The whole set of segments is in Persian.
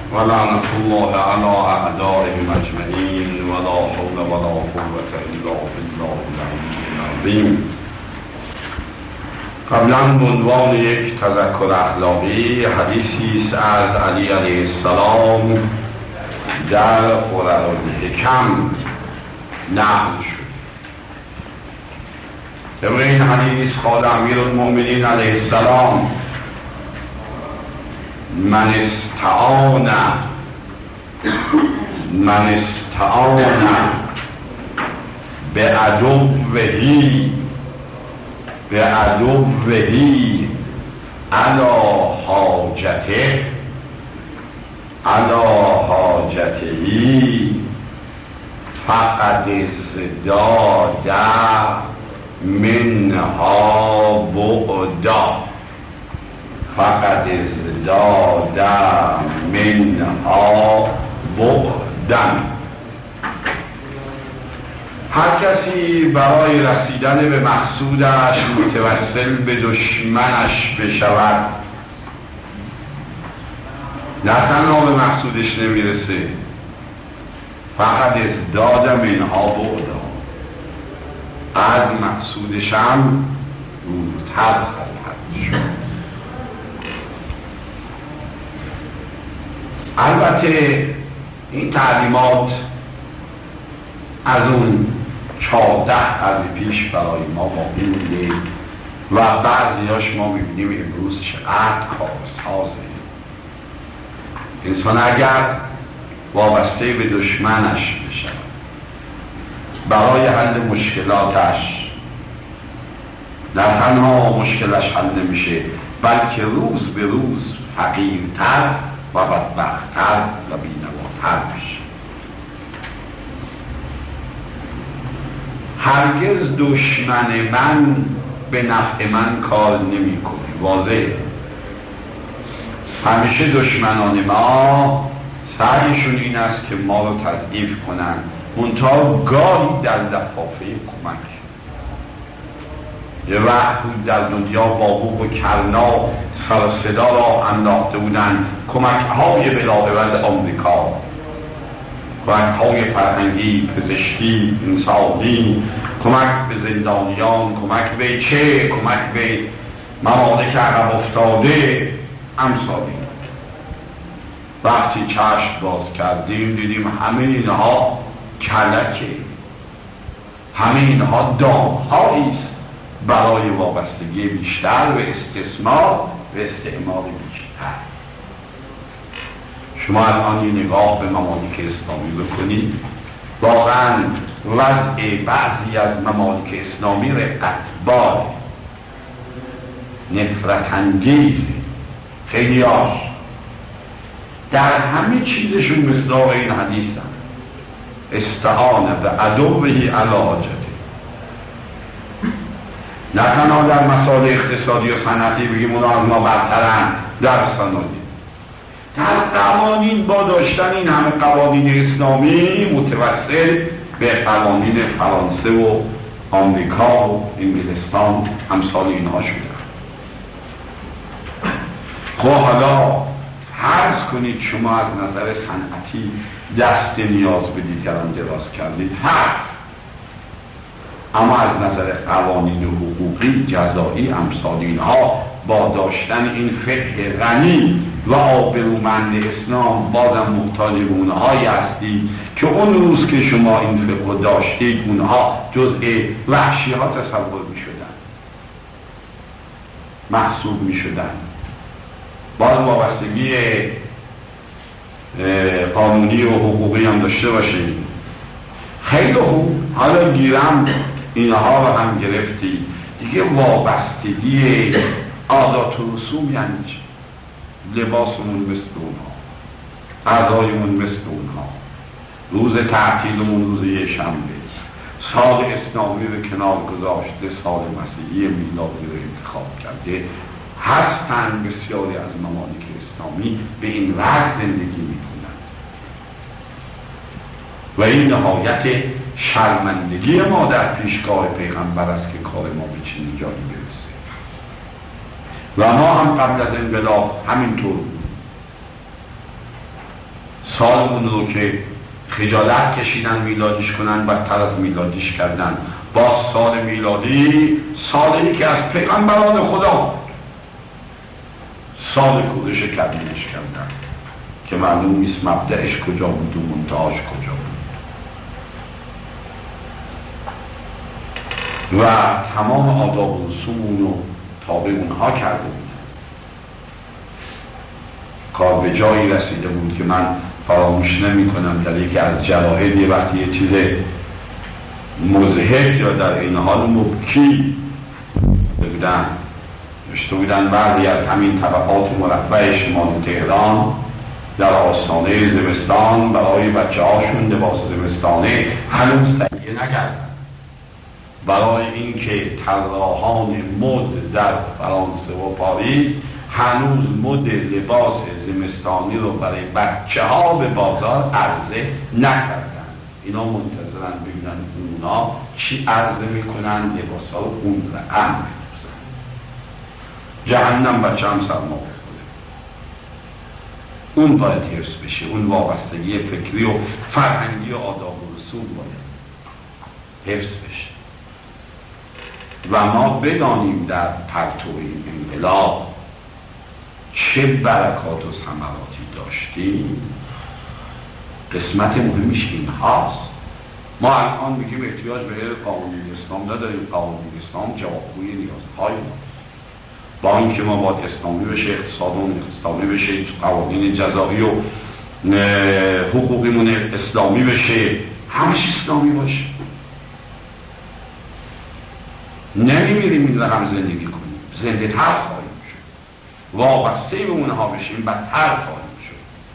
ولعنة الله على أعدائهم أجمعين ولا حول ولا قوة إلا بالله العلي العظيم. قبلا به عنوان یک تذکر اخلاقی حدیثی است از علی علیه السلام در قرآن‌الحکم نقل شد. در این حدیث قال امیر المؤمنین علیه السلام: من استعان به عدوهی علی حاجتهی فقد ازداد منها بعدا بعدا. هر کسی برای رسیدن به مقصودش متوسل به دشمنش بشود، نه تنها به مقصودش نمیرسه، فقط ازداد منها بعدا، از مقصودش هم دورتر خواهد شد. البته این تعلیمات از اون 14 قرن پیش برای ما باقی مونده و بعضیاش ما میبینیم امروز چقدر کارسازه. انسان اگر وابسته به دشمنش بشود برای حل مشکلاتش، نه تنها مشکلش حل نمیشه بلکه روز به روز فقیرتر و بدبخت‌تر و بی‌نواتر میشه. هرگز دشمن من به نفع من کار نمی کنه. واضحه. همیشه دشمنان ما سعیشون این است که ما رو تضعیف کنن، منتها گاهی در لفافه کمک. یه وقت بود در دنیا باهوق و کرنا سر و صدا را انداخته بودن کمک های بلاعوض آمریکا، کمک های فرهنگی، پزشکی، انسانی، کمک به زندانیان، کمک به کمک به ممالک عقب افتاده، امثالی. وقتی چشم باز کردیم دیدیم همه اینها کلکه، همه اینها دام‌هاییست برای وابستگی بیشتر و استثمار و استعمار بیشتر. شما الان یه نگاه به ممالک اسلامی بکنید، واقعا وضع بعضی از ممالک اسلامی رقتبار، نفرت انگیز، خیلیاش در همه چیزشون مصداق این حدیث هم استعانه به عدوهی علی حاجته. نه تنها در مسائل اقتصادی و صنعتی بگیم اونا از ما برترن، در صنعتی، در قوانین با داشتن این همه قوانین اسلامی متوسل به قوانین فرانسه و آمریکا و انگلستان امثال اینها شده. خب حالا فرض کنید شما از نظر صنعتی دست نیاز به دیگران دراز کردید، اما از نظر قوانین و حقوقی جزایی امثال اینها با داشتن این فقه غنی و آبرومند اسلام بازم محتاج به اونهایی هستید که اون روز که شما این فقه داشتید اونها جزء وحشی ها تصور می شدن، محسوب می شدن. باز وابستگی قانونی و حقوقی هم داشته باشید. خیلی خوب، حالا گیرم اینها رو هم گرفتی دیگه. وابستگی عادات و رسوم یعنی چی؟ لباسمون مثل اونها، غذایمون مثل اونها، روز تعطیلمون روز یه شنبه، سال اسلامی رو کنار گذاشته سال مسیحی میلادی رو انتخاب کرده. هستن بسیاری از ممالک اسلامی به این وضع زندگی میکنن و این نهایت شرمندگی ما در پیشگاه پیغمبر است که کار ما به چنین جایی برسه. و ما هم قبل از انقلاب همینطور بود. سالمون رو که خجالت کشیدن میلادیش کنن بدتر از میلادیش کردن. با سال میلادی سالی که از پیغمبران خدا سال کوزش کبیرش کردن که معلوم نیست مبدأش کجا بود و منتهاش کجا بود و تمام آداب و رسوم اونو تابع اونها کرده بود. کار به جایی رسیده بود که من فراموش نمی کنم در یکی از جواهر یه وقتی یه چیز مضحک یا در این حال مبکی بودن نوشته بودن بعضی از همین طبقات مرفه شمال تهران در آستانه زمستان برای بچه هاشون لباس زمستانه هنوز تهیه نکردن، برای اینکه طراحان مد در فرانسه و پاریس هنوز مد لباس زمستانی رو برای بچه ها به بازار عرضه نکردن. اینا منتظرن ببینن اونا چی عرضه میکنن، لباس ها رو اون رقم میدوزن. جهنم بچه هم سرما بخوره، اون باید حفظ بشه، اون وابستگی فکری و فرهنگی و آداب و رسوم باید حفظ بشه و ما بدانیم در پرتو این انقلاب چه برکات و ثمراتی داشتیم. قسمت مهمش این هاست. ما الان میگیم احتیاج به قانون اسلام نداریم، قانون اسلام جوابگوی نیازهای ما، با اینکه ما باید اسلامی بشه، اقتصادمون اسلامی بشه، قوانین جزایی و حقوقیمون اسلامی بشه، همش اسلامی باشه. نمیمیریم این رقم زندگی کنیم، زنده تر خواهیم شد، وابسته به اونها بشیم بدتر خواهیم شد.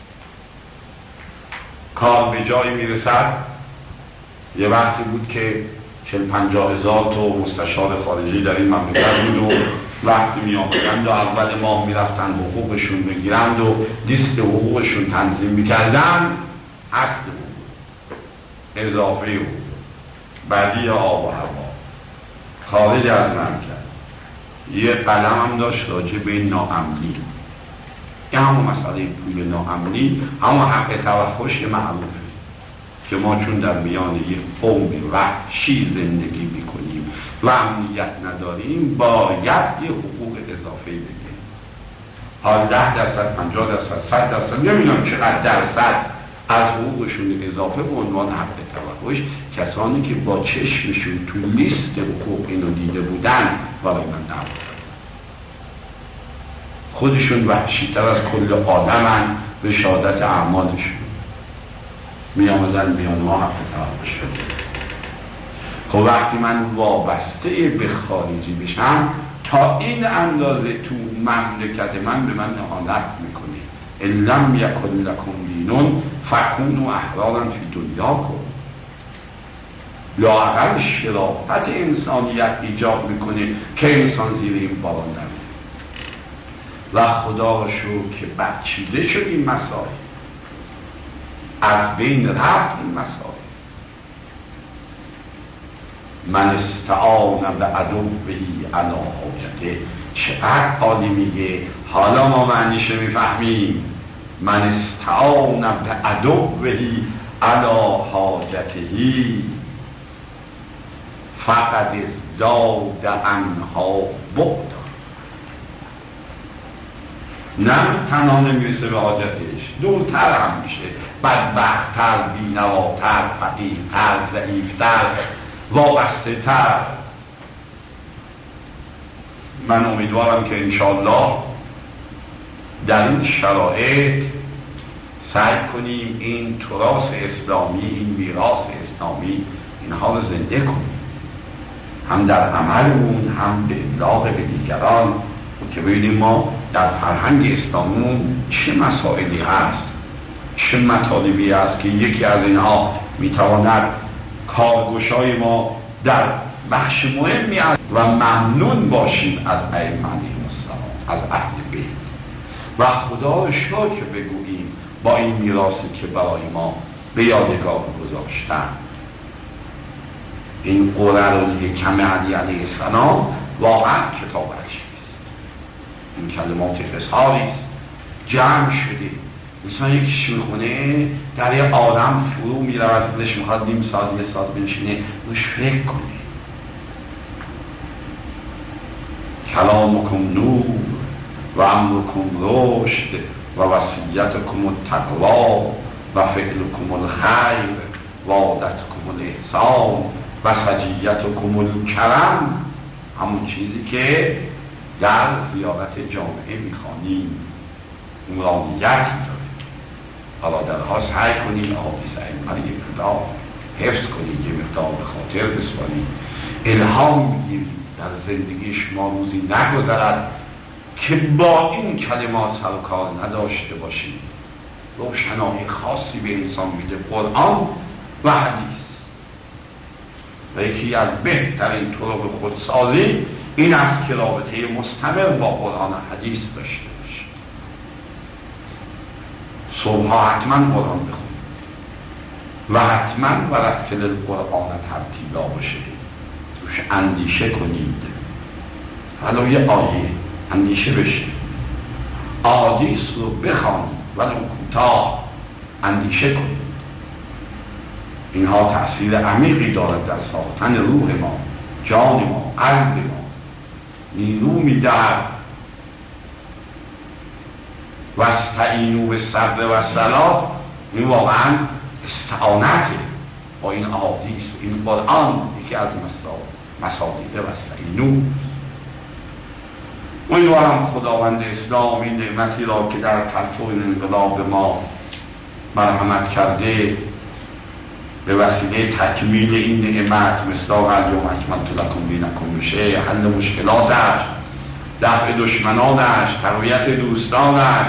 کار به جایی میرسد. یه وقتی بود که 40-50 هزار تا مستشار خارجی در این مملکت بود و وقتی می آمدند و اول ماه می رفتن حقوقشون بگیرند و لیست حقوقشون تنظیم می کردن، اصل حقوق، اضافه حقوق، بدی آب و هوا خارج از مملکت. یه قلم هم داشت راجع به ناامنی، یه همون مسئله پول ناامنی، همون حق توحش معروفه که ما چون در میان یک قوم وحشی زندگی میکنیم و امنیت نداریم باید یه حقوق اضافه بگیریم. حال 10%، 50%، 100%، نمیدونم چقدر درصد از حقوقشون اضافه به عنوان حق توحش کسانی که با چشمشون تو لیست حقوق اینو دیده بودن برای من نبودن. خودشون وحشی‌تر از کل آدمن به شهادت اعمالشون میامدن میان ما حق توحش بگیرن. خب وقتی من وابسته به خارجی بشم تا این اندازه تو مملکت من به من اهانت میکنه. ان لم یکن لکم دینون فکونوا احرارا فی دنیاکم. لااقل شرافت انسانیت ایجاب میکنه که انسان زیر این باران نمیره. و خدا را شکر که بچیده شد این مسائل، از بین رفت این مسائل. من استعان به عدوهی علی حاجته. چقدر عالی میگه، حالا ما معنیشه میفهمیم. من استعان به عدوهی علی حاجتهی فقد ازداد عنها بعدا. نه تنها نمیرسه به حاجتش، دورتر هم میشه، بدبخت‌تر، بی‌نواتر، فقیرتر، ضعیفتر، وابسته تر. من امیدوارم که انشاءالله در این شرایط سعی کنیم این تراث اسلامی، این میراث اسلامی، اینها رو زنده کنیم، هم در عملمون هم به ابلاغ به دیگران، که ببینیم ما در فرهنگ اسلامیمون چه مسائلی هست، چه مطالبی هست که یکی از اینها میتواند کارگشای ما در بخش مهمی است و ممنون باشیم از ائمه السلام، از اهل بیت و خدا را شکر بگوییم با این میراثی که برای ما به یادگار گذاشتن. این قرعه رو دیگه کم علی علیه السلام واقعا کتاب عجیبی است. این کلمات اظهاری است، جمع شده مثلا یکیش میخونه در یه آدم فرو میرود، دلش میخواد نیم ساعت یه ساعت بنشینه روش فکر کنه. کلامکم نور و امرکم رشد و وصیتکم التقوا و فعلکم الخیر و عادتکم الاحسان و سجیتکم الکرم، همون چیزی که در زیارت جامعه میخوانیم نورانیتی داره. حالا درها سعی کنید احادیث ائمه یه مقدار حفظ کنید، یه مقدار به خاطر بسپارید، الهام میگیرید. در زندگی شما روزی نگذرد که با این کلمات سر و کار نداشته باشید. روشنایی خاصی به انسان میده قرآن و حدیث، و یکی از بهترین طرق خودسازی این است که رابطه مستمر با قرآن و حدیث داشته باشید. صبحها حتما قرآن بخونید و حتما ورتل القرآن ترتیلا باشه، توش اندیشه کنید. ولو یه آیه اندیشه بشه، احادیث رو بخوانید ولو کوتاه اندیشه کنید. اینها تأثیر عمیقی دارد در ساختن روح ما، جان ما، قلب ما، نیرو میدهد. واستعینوا بالصبر والصلاة، این واقعا استعانته با این احادیث و این قرآن. یکی از مصادیق واستعینوا. امیدوارم خداوند اسلام این نعمتی را که در تلفظ انقلاب ما مرحمت کرده به وسیله تکمیل این نعمت، مصداق الیوم اکملت لکم دینکم میشه، حل مشکلاتش، دفع دشمنانش، تقویت دوستانش،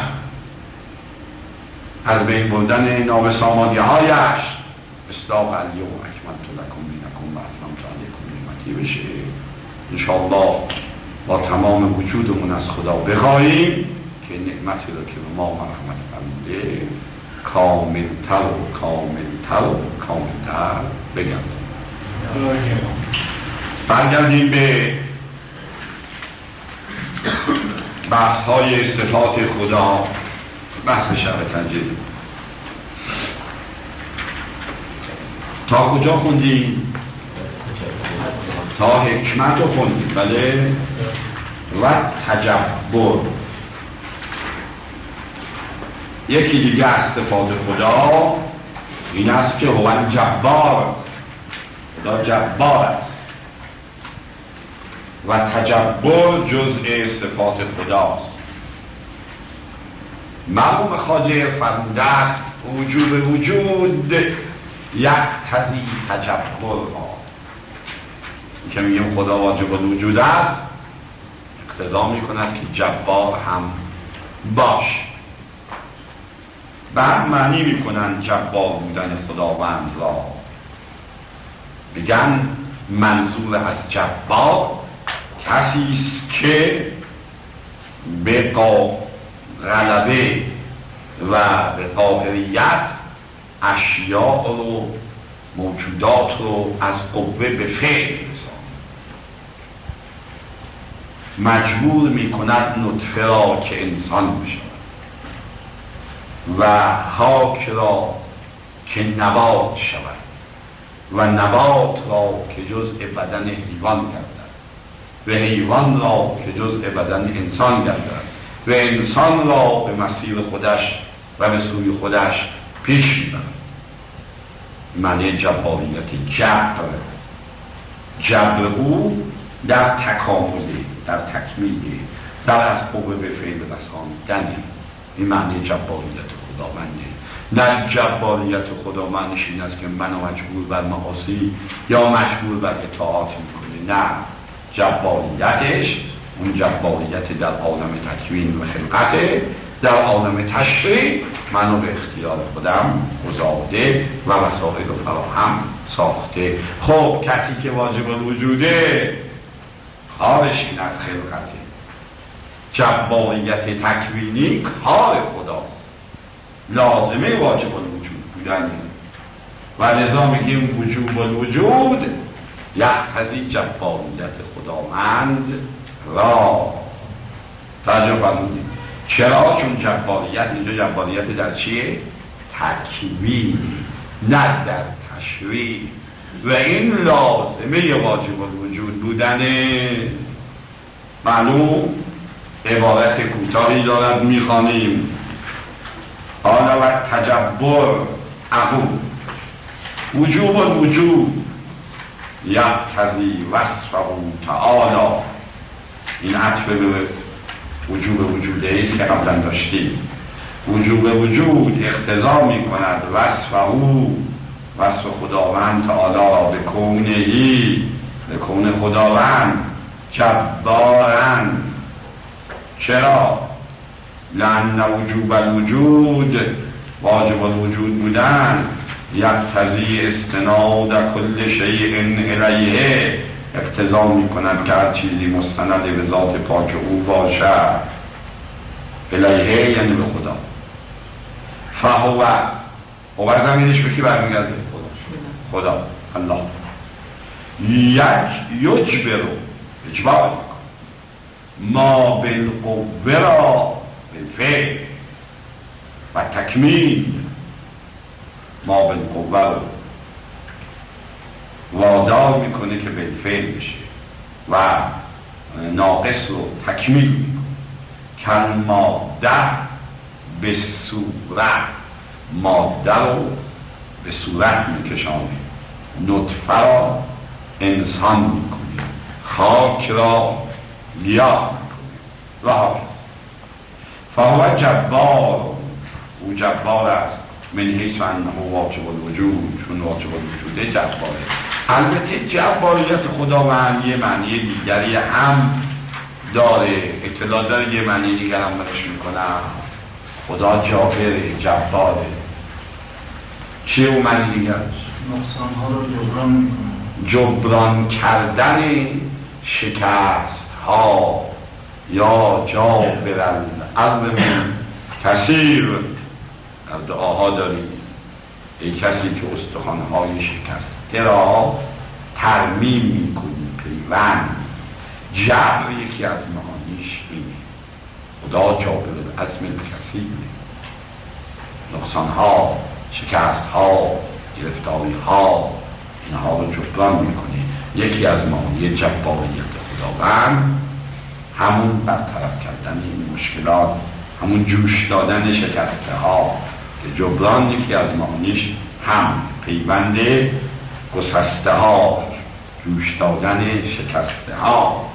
از بین بردن نابسامانی هایش، مصداق الیوم اکملت لکم دینکم و اتممت علیکم نعمتی بشه. انشاءالله با تمام وجودمون از خدا بخواهیم که نعمتی رو که به ما مرحمت فرموده کاملتر و کاملتر و کاملتر بگردیم. برگردیم به بحث های صفات خدا، بحث شرح تنجیل. تا کجا خوندیم؟ تا حکمت رو خوندیم، بله. و تجبر یکی دیگه از صفات خدا این است که هو الجبار، خدا جبار است و تجبر جزء صفات خداست. مرحوم خواجه فرموده است وجوب وجود یقتضی تجبر را، که میگیم خدا واجب الوجود است اقتضا میکند که جبار هم باش. بعد معنی میکنن جبار بودن خداوند را، میگن منظور از جبار کسی است که به غلبه و به قاهریت اشیاء رو، موجودات رو از قوه به فعل مجبور میکند نطفه را که انسان بشود و خاک را که نبات شود و نبات را که جزء بدن حیوان گردد و حیوان را که جزء بدن انسان گردد و انسان را به مسیر خودش و به سوی خودش پیش میبرد. معنی جباریت جبر او در تکامله، در تکمیله، در از قوه به فعل رساندن. این معنی جباریت خداونده. در جباریت خدا معنیش این است که منو مجبور بر معاصی یا مجبور بر اطاعت میکنه. نه، جباریتش اون جباریت در عالم تکوین و خلقته، در عالم تشریع منو به اختیار خودم گذارده و وسایل رو فراهم ساخته. خب کسی که واجب الوجوده کارش این از خلقته، جباریت تکوینی کار خداست، لازمه واجب الوجود بودن و لذا میگیم وجوب الوجود یقتضی جباریت خداوند را. توجه فرمودید. چرا؟ چون جباریت اینجا جباریت در چیه؟ تکوین، نه در تشریع. و این لازمه واجب الوجود بودنه. معلوم؟ عبارت کوتاهی دارد میخوانیم. حالا و تجبر اهو وجوب الوجود یقتضی وصفه تعالی. این عطف به وجوب وجوده ایست که قبلا داشتیم. وجوب وجود اقتضا می کند وصف خداوند تعالی را به کونهی، به کون خداوند جبارن. چرا؟ لأن وجوب الوجود، واجب الوجود بودن، یقتضی استناد کل شیء الیه، اقتضا می کند که هر چیزی مستند به ذات پاک او باشد. الیه یعنی به خدا. فهو و زمینش به کی برمیگرده؟ خدا، الله. یجبر، اجبار میکن ما بالقوه را بالفعل و تکمیل. ما بالقوه رو وادار میکنه که بالفعل بشه و ناقص رو تکمیل میکنه. کل ماده به صورت، ماده رو به صورت میکشانه، نطفه را انسان میکنه، خاک را گیاه میکنه و حافظ. فهو جبار، او جبار است. من حیث انه واجب الوجود، چون واجب الوجوده جباره. البته جباریت خداوند یه معنی دیگری هم داره، اطلاع داره، یه معنی دیگر هم برش میکنم. خدا جابره، جباره. چیه اون معنی دیگر؟ نقصانها رو جبران میکنه، جبران کردن شکست ها. یا جابر العظم کثیر، در دعاها داریم ای کسی که استخوان‌های شکسته را ترمیم میکنی، پیوند. جبر یکی از معانیش اینه. خدا جابر العظم کثیر، نقصان‌ها، شکست‌ها، گرفتاری‌ها، اینها رو جبران میکنه. یکی از معانی جباریت خداوند همون برطرف کردن این مشکلات، همون جوش دادن شکسته ها، که جبران یکی از معانیش هم پیوند گسسته ها، جوش دادن شکسته ها.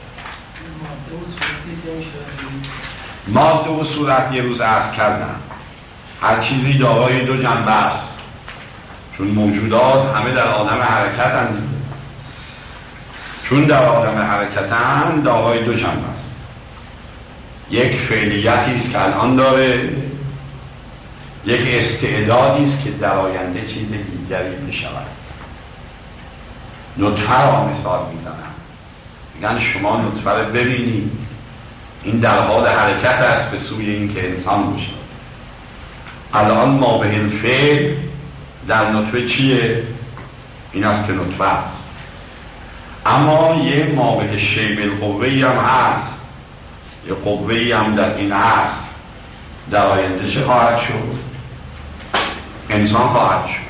ماده و صورت یه روز عرض کردم هر چیزی دارای دو جنبه است، چون موجودات همه در عالم حرکت هستند. چون در عالم حرکت هستند دارای دو جنبه است. یک فعلیتی است که الان داره، یک استعدادی است که در آینده چیز دیگری میشود. نطفه را مثال میزنم، میگن شما نطفه را ببینید، این در حال حرکت است به سوی این که انسان بشه. الان ما به الفعل در نطفه چیه؟ این است که نطفه است. اما یه ما به شیء بالقوه‌ای هم هست، یه قوه‌ای هم در این هست. در آینده چه خواهد شد؟ انسان خواهد شد.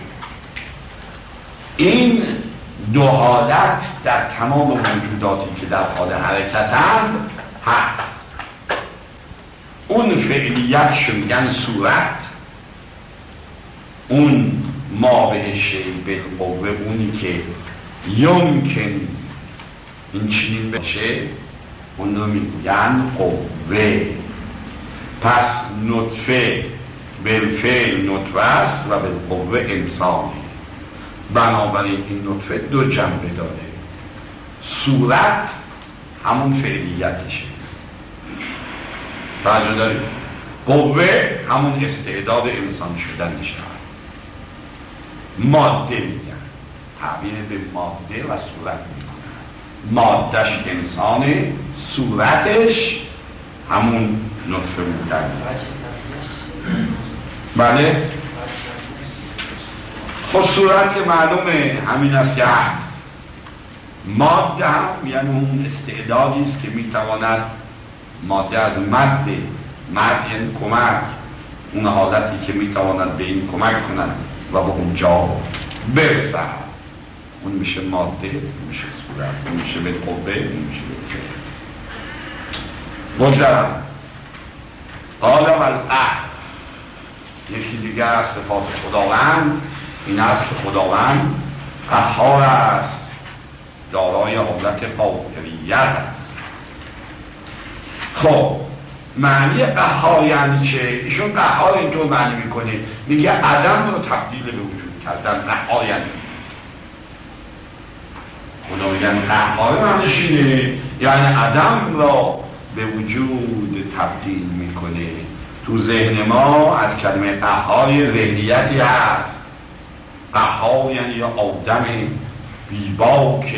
این دو حالت در تمام موجوداتی که در حال حرکتند هست. اون فعلیتش میگن صورت، اون ما به شیء بالقوه، اونی که یمکن این چنین بشه، اون رو میگن قوه. پس نطفه بالفعل نطفه است و بالقوه انسانی. بنابراین این نطفه دو جنبه داره. صورت همون فعلیتشه، توجه دارید؟ قوه همون استعداد انسان شدنشه. ماده میگن، تعبیر به ماده و صورت میکنن. مادهش انسانه، صورتش همون نطفه بودن. بله؟ خب صورت معلومه همین است که هست. ماده هم یعنی اون استعدادی است که میتواند، ماده از ماده مرد یعنی کمک، اون حالتی که میتواند به این کمک کند و به اونجا برسد. اون میشه ماده، اون میشه صورت، اون میشه به قوه، اون میشه به فعل. مجرم قال والقهر، یکی دیگر از صفات خداوند این است که خداوند قهار است، دارای حالت قاهریت است. خب معنی قهار یعنی چه؟ ایشون قهار اینطور معنی میکنه، میگه عدم رو تبدیل به وجود کردن. قهار یعنی خدا میگن قهار معنیش اینه، یعنی عدم را به وجود تبدیل میکنه. تو ذهن ما از کلمه قهار ذهنیتی هست. قهار یعنی یا آدم بیباک،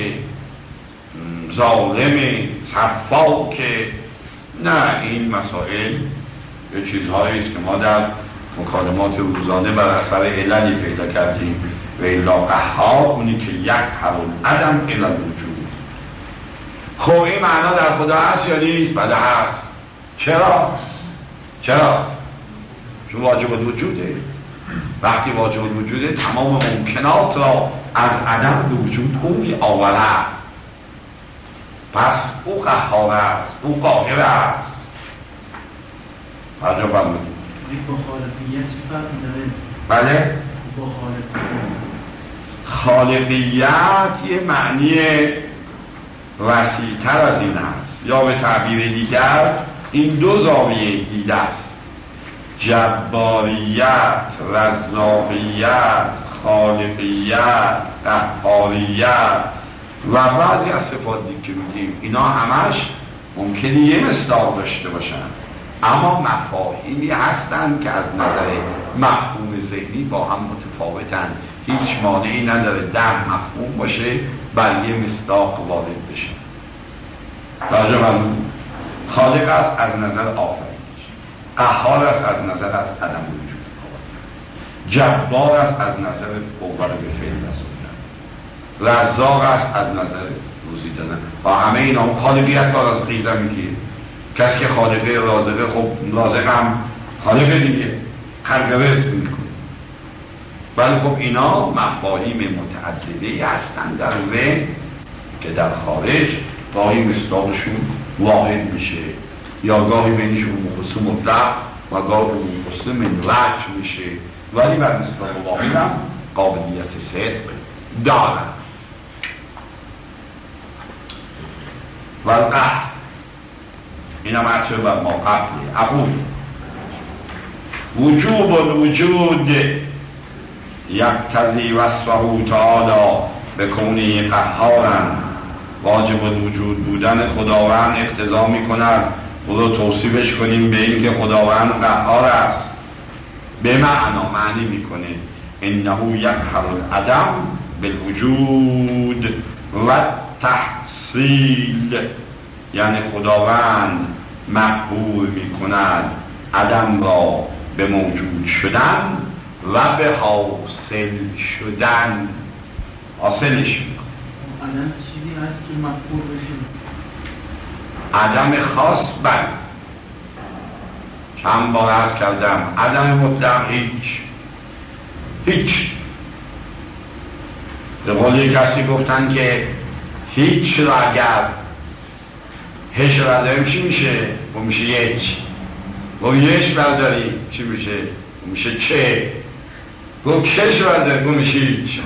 ظالم، صفاک. نه، این مسائل یه چیزهایی است که ما در مکالمات روزانه بر اثر عللی پیدا کردیم. و الا قهار اونی که یک حرون عدم الی الوجود. خب این معنا در خدا هست یا نیست؟ بله هست. چرا؟ چون واجب الوجوده. وقتی واجب الوجوده تمام ممکنات را از عدم به وجود او می آورد. پس او قهار است، او قاهر است. راجع فرمودید با خالقیت چه فرقی داره؟ بله؟ با خالقیت یه معنی وسیع‌تر از این است، یا به تعبیر دیگر این دو زاویه دیده است. جباریت، رزاقیت، خالقیت، قهاریت و بعضی از صفات که میگیم اینا همش ممکنه یه مصداق داشته باشن، اما مفاهیمی هستن که از نظر مفهوم ذهنی با هم متفاوتن. هیچ مانعی نداره در مفهوم باشه بر یه مصداق وارد بشه. راجع بر خالق است از نظر آفرینش، قهار است از نظر از عدم وجود، جبار است از نظر قوت به فعل رسوندن، رزاق است از نظر روزی دادن. با همه اینا خالقیت با رازقیت هم میگه. کسی که خالقه رازقه، خب رازق هم خالقه دیگه، خلق رزق میکنه. ولی خب اینا مفاهیم متعددی هستند در ذهن که در خارج گاهی مصداقشون واحد میشه، یا گاهی بینشون مخصوص مطلق و گاهی مخصوص منرج میشه، ولی بر مصداق واحد هم قابلیت صدق دارن. والقهر این هم عطر بر ما قبلی عبود. وجوب الوجود یقتضی وصفه تعالی بکونه قهارا، واجب الوجود بودن خداوند اقتضا می کند او رو توصیفش کنیم به این که خداوند قهار است. به معنی میکنه انه یقهر العدم بالوجود و تحصیل، یعنی خداوند مقهور میکند عدم را به موجود شدن و به حاصل شدن. حاصلش میکنه. عدم چیزی هست که مقهور بشه؟ عدم خاص بل چند بار عرض کردم عدم مطلق هیچ. به قول کسی گفتن که هیچ را اگر هش برداریم چی میشه؟ و میشه یک. و یش برداریم چی میشه؟ و میشه چه. و کش برداریم و میشه هیچ.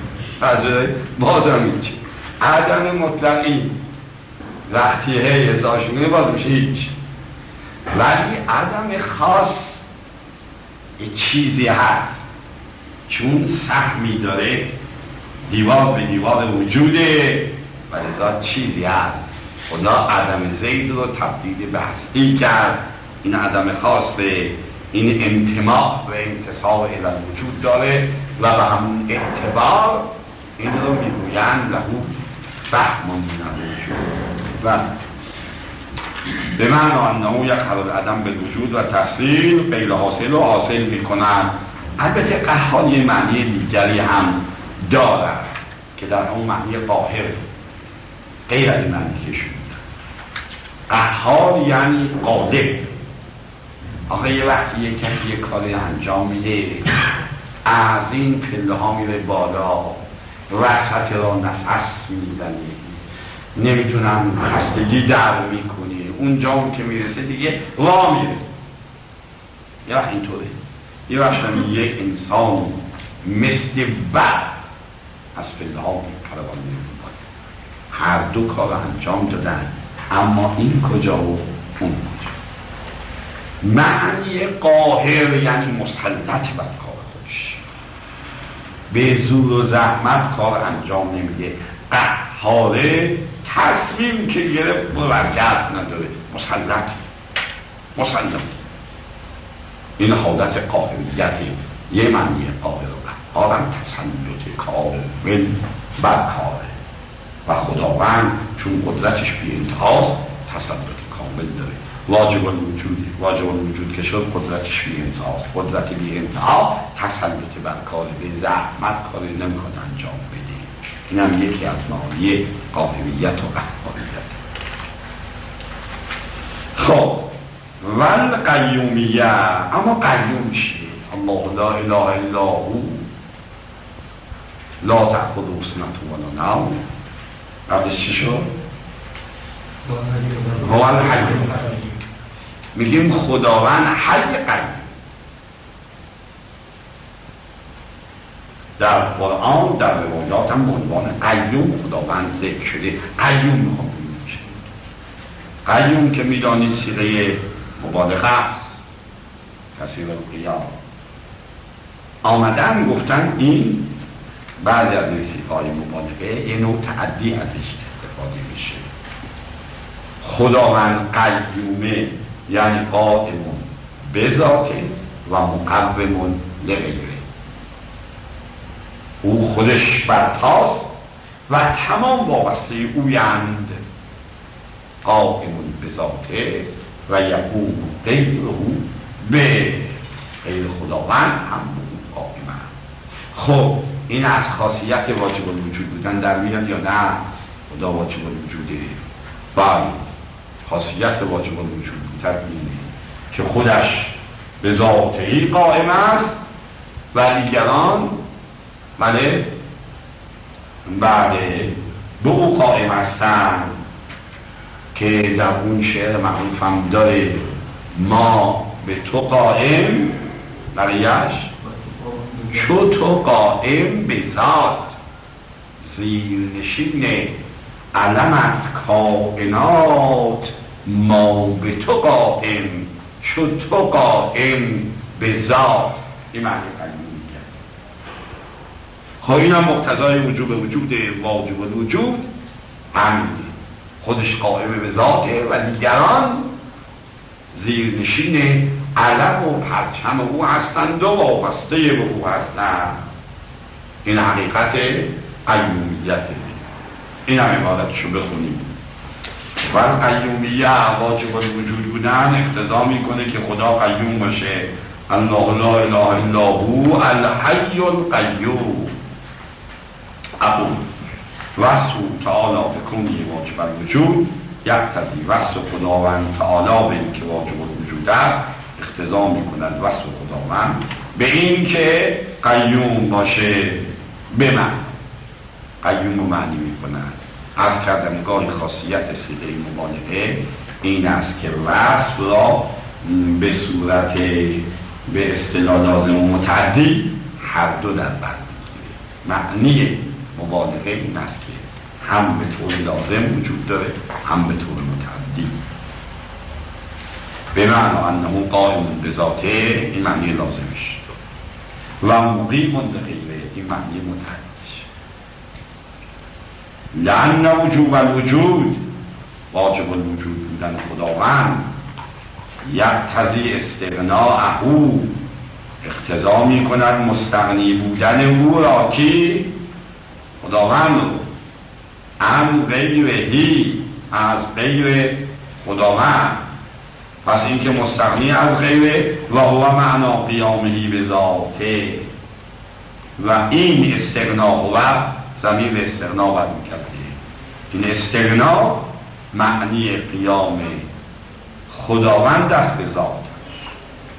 بازم هیچ. عدم مطلقی وقتی هی ازاشونه باز میشه هیچ. ولی عدم خاص یه چیزی هست، چون سهمی داره دیوار به دیوار وجوده و لذا چیزی هست. خدا عدم زید رو تبدیل به هستی کرد. این عدم خاصه، این انتماع و انتصاب الی وجود داره و به همون اعتبار این رو میگویند لهو سهم من الوجود و به معنی انه یقهر العدم بالوجود و تحصیل غیر حاصل و حاصل میکنند. البته قهار یه معنی دیگری هم دارد که در اون معنی قاهر غیر از این معنی که شد. قهار یعنی غالب، آخه یه وقتی یک کسی یک کاری انجام میده، از این پله ها میره بالا، وسط را نفس میزنی، نمیدونم خستگی در میکنی، اونجا اون که میرسه دیگه وا میره. یه وقت اینطوره، یه وقت یک انسان مثل بر از پله ها پروان میره، هر دو کار انجام دادن، اما این کجا و اون کجا. معنی قاهر یعنی مسلط بر کار خودش، به زور و زحمت کار انجام نمیده. قهاره تصمیم که گرفت برگرد نداره، مسلط. این حالت قاهریتی. یه معنی قاهر و قهارم تسلط کامل بر کاره و خداوند چون قدرتش بی انتهاست تسلط کامل داره. واجب الوجود که شد قدرتش بی انتهاست، قدرت بی انتها تسلط بر کار، به زحمت کاری نمیخواد انجام بده. این هم یکی از معانی قاهریت و قهاریت. خب والقیومیه، اما قیوم چیه؟ الله لا اله الا هو لا تأخذه سنة ولا نوم. قبلش چی شد؟ هو الحی. میگیم خداوند حی قیوم. در قرآن در روایات هم به عنوان قیوم خداوند ذکر شده. قیوم میخوام بگیم چه؟ قیوم که میدانید صیغه مبالغه است، کثیر القیام. آمدن گفتن این بعضی از این صیغه‌های مبالغه یه نوع تعدی ازش استفاده میشه. خداوند قیومه یعنی قائمون به ذاته و مقومون لغیره. او خودش برپاست و تمام وابسته اویند. قائمون به ذاته و یقوم غیره به غیر خداوند هم قائمه. خب این از خاصیت واجب الوجود بودن در میاد یا نه؟ خدا واجب الوجوده. بله، خاصیت واجب الوجود بودن اینه که خودش به ذاتهی قائم است و دیگران بله به او قائم هستند، که در اون شعر معروف هم داره ما به تو قائم، بقیهش چو تو قائم به ذات، زیرنشین علمت کائنات، ما به تو قائم چو تو قائم به ذات. این معنی قیوم میگه. خب این هم مقتضای وجوب وجوده. واجب الوجود همینه، خودش قائم به ذاته و دیگران زیرنشین علم و پرچم او هستند و وابسته به او هستند. این حقیقت قیومیته. این هم عبارتشو بخونیم. و قیومیه واجب الوجود بودن اقتضا میکنه که خدا قیوم باشه. الله لا اله الا هو الحی القیوم. اقول وصف تعالی بکنی واجب الوجود یقتضی وصف خداوند تعالی به این که واجب الوجود است اقتضا میکند وصف خداوند به این که قیوم باشه. به من قیوم رو معنی میکند. از کردن گاهی خاصیت صیغه مبالغه این است که وصف را به صورت به اصطلاح لازم و متعدی هر دو در بر میگیره. معنی مبالغه این است که هم به طور لازم وجود داره هم به طور متعدی. به معنی انه قائم به ذاته، این معنی لازمش، و مقیم لغیره، این معنی متعدیش. لأن وجوب الوجود واجب الوجود بودن خداوند یقتضی استغناءه، اقتضا می کند مستغنی بودن او را که خداوند عن غیرهی از غیر خداوند. پس این که مستغنی از غیره و هو معنا قیامهی به ذاته، و این استغنا هو ضمیر استغنا برمی‌گرده. این استغنا معنی قیام خداوند است به ذات.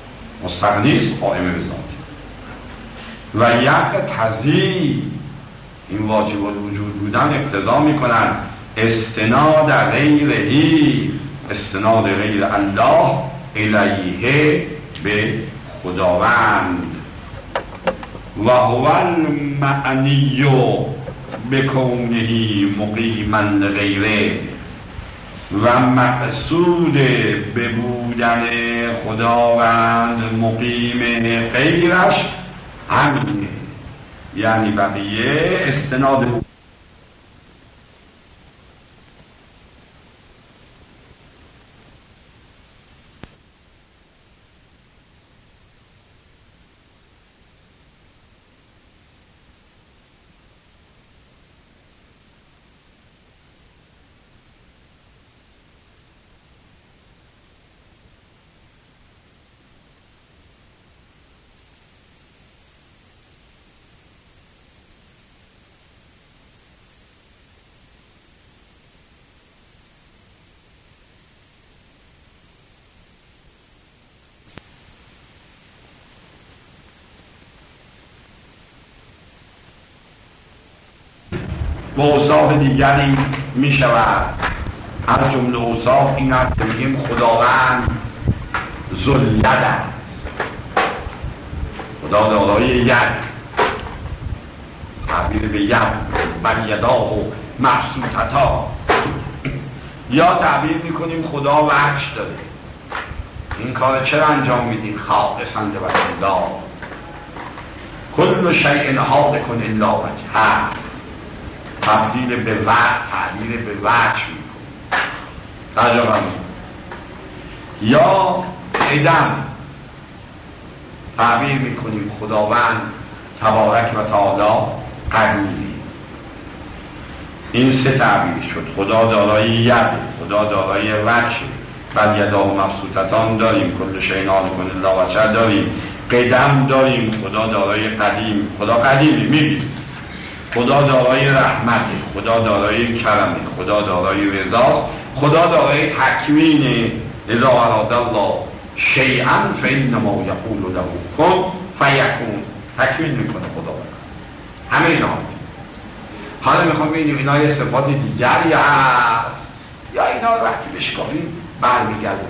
مستغنی است، قائم به ذاته. و یقتضی، این واجب الوجود بودن اقتضا میکنن استناد غیرهی، استناد غیر الله الیه به خداوند. و هو المعنی بکونه مقیما لغیره، و مقصود به بودن خداوند مقیم غیرش همینه، یعنی بقیه استناد با اوصاف دیگری می شود. از جمله اوصاف این است که میگیم خداوند ذوالید است، خدا دارای ید، تعبیر به ید، بل یداه و مبسوطتا، یا تعبیر میکنیم خدا وجه داره. این کار چرا انجام میدیم؟ خالصاً لوجه کل شیء هالک الا وجهه، تبدیل به وجه، تعبیر به وجه میکنیم. ترجمه یا قدم تعبیر میکنیم خداوند تبارک و تعالی قدیمی. این سه تعبیر شد. خدا دارای ید، خدا دارای وجه، بل یداه مبسوطتان داریم، کل شیء هالک الا وجهه داریم، قدم داریم، خدا دارای قدیم، خدا قدیمی میبینیم، خدا دارای رحمت، خدا دارای کرم، خدا دارای رضا، خدا دارای تکوین. اذا اراد الله شیئا فانما یقول له کن فیکون، تکوین میکنه خدا. همه اینا. حالا میخوام ببینیم اینا یه صفات دیگری هست یا اینا رو وقتی بشکافیم برمیگرده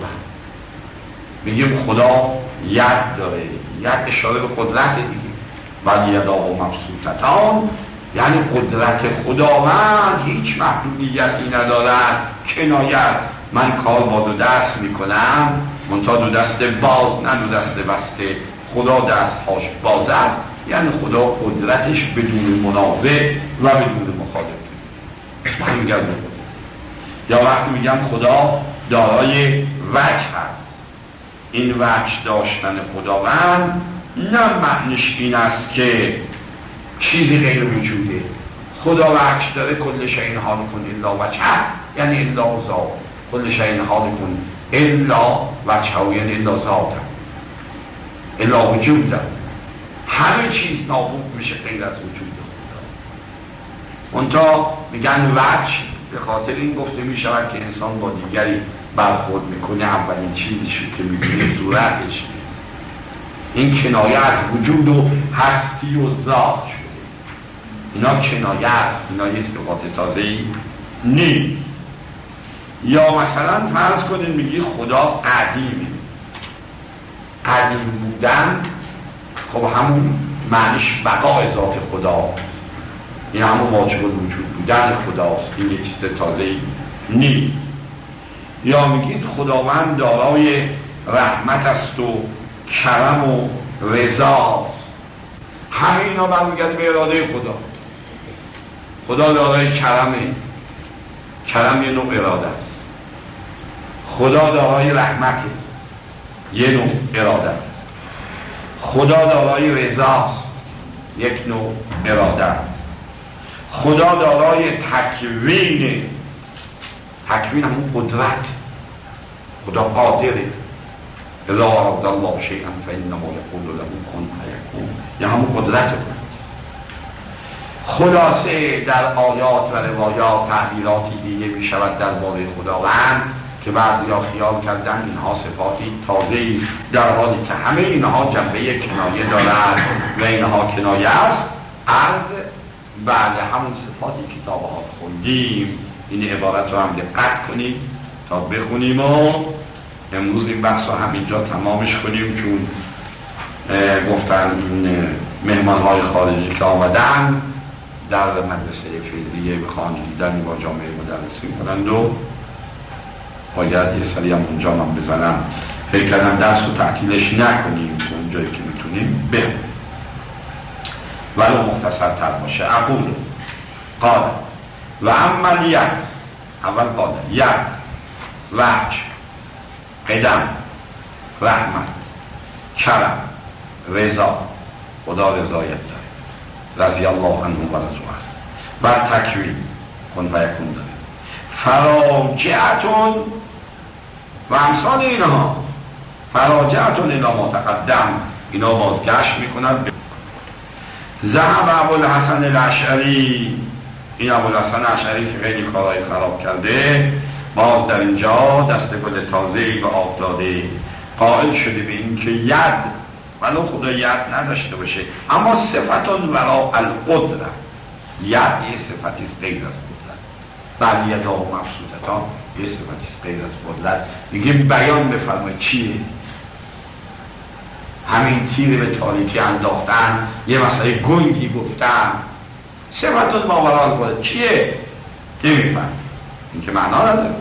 میگیم خدا ید داره. ید اشاره به قدرت دیگه. ولی یداه مبسوطتان، یعنی قدرت خداوند هیچ محدودیتی ندارد. کنایت، من کار با دو دست میکنم، منتها دو دست باز نه دو دست بسته. خدا دستهاش باز است، یعنی خدا قدرتش بدون منازع و بدون مخالفت. من میگم یا وقتی میگم خدا دارای وجه هست، این وجه داشتن خداوند نه معنیش این است که چیزی غیر وجوده. خدا وجه داره، کل شیء هالک الا وجهه، یعنی الا ذات، کل شیء هالک الا وجهه، یعنی الا ذات، الا وجوده. همه چیز نابود میشه غیر از وجود خدا. منتها میگن وجه به خاطر این گفته میشود که انسان با دیگری برخورد میکنه، اولین چیزی که میبینه صورتش. این کنایه از وجود و هستی و ذات شده. اینا کنایه است، اینا یه صفات تازه‌ای نیست. یا مثلا فرض کنید میگی خدا قدیمه. قدیم بودن خب همون معنیش بقای ذات خدا، این همون واجب الوجود بودن خداست. این یک چیز تازه‌ای نیست. یا میگید خداوند دارای رحمت است و کرم و رضا. همه اینا برمیگرده به اراده خدا. خدا دارای کرمه، کرم یه نوع اراده است. خدا دارای رحمته، یه نوع اراده است. خدا دارای رضاست، یک نوع اراده است. خدا دارای تکوین، تکوین همون قدرت. خدا قادره. اذا اراد الله شیئا فانما یقول له کن فیکون، یا همون قدرت خدا. خلاصه در آیات و روایات تعبیراتی دیگه می شود درباره خداوند که بعضیا خیال کردن اینها صفاتی تازه‌ای، در حالی که همه اینها جنبه کنایه دارند و اینها کنایه است. از بله همون صفاتی کتاب‌ها خوندیم. این عبارت رو هم دقت کنید تا بخونیم و امروز این بحث رو هم اینجا تمامش کنیم، چون گفتن این مهمان‌های خارجی که آمدن در مدرسه فیضیه بخوان دیدن با جامعه مدرسین کنند و باید یه سری هم اونجا من بزنم. فکر کردم درس رو تعطیلش نکنیم، اونجایی که میتونیم بریم ولو مختصر تر باشه. اقول قال و اما ید، اول قال ید، وجه، قدم، رحمت، کرم، رضا، خدا رضایت داره، رضی الله عنه و رضوان، و تکوین کن و یکون داره، فراجعتون و امثال اینها، فراجعتون اینا ما تقدم، اینا بازگشت میکنند. ذهب ابوالحسن الاشعری، این ابوالحسن الاشعری که خیلی کارهای خراب کرده، باز در اینجا دست گل تازه‌ای به آب داده، قائل شده به این که ید ولو خدا ید نداشته باشه اما صفتون ولا القدره، ید یه صفتی است غیر از قدرت، بل یدا و مبسوطتان یه صفتی است غیر از قدرت. دیگه بیان بفرمایید چیه؟ همین تیر به تاریکی انداختن، یه مسئله گنگی گفتن، صفتون ما ولا القدره چیه؟ نمیفهم، این که معنا نداره.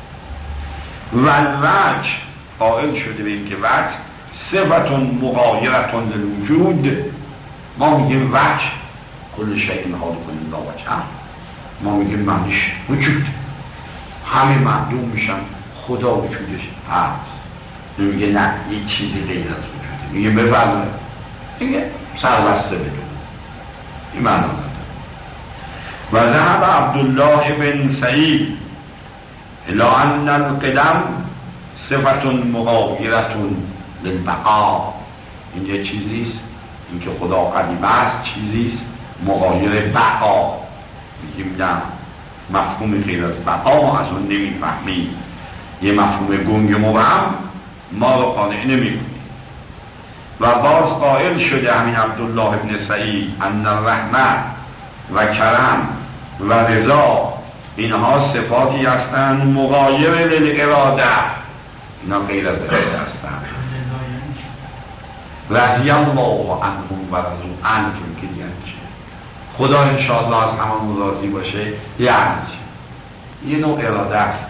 والوجه قائل شده به این که وجه صفتون مغایرتون للوجود، ما میگیم وجه کل شیء حال کن لا وجه، ما میگیم معنیش وجود، همه معلوم میشن خدا وجودش هست. نمیگه نه یه چیزی غیر از وجوده، میگه بفرمایید دیگه سربسته بدون، این معنا نداره. و ذهب عبدالله بن سعید الی ان القدم صفتون مغایرتون للبقا، این یه چیزیست، این که خدا قدیم است چیزیست مغایر بقا. میگیم نه، مفهوم غیر از بقا از اون نمیفهمیم، یه مفهوم گنگ مبهم ما رو قانع نمیکنیم. و باز قائل شده همین عبدالله ابن سعید ان الرحمت و کرم و رضا اینها صفاتی هستند مغایر للاراده، اینا غیر از اراده هستند. رضی الله عنهم و رضوا عنه که یعنی چه؟ خدا انشاءالله از همون راضی باشه یعنی چه؟ یه نوع اراده است.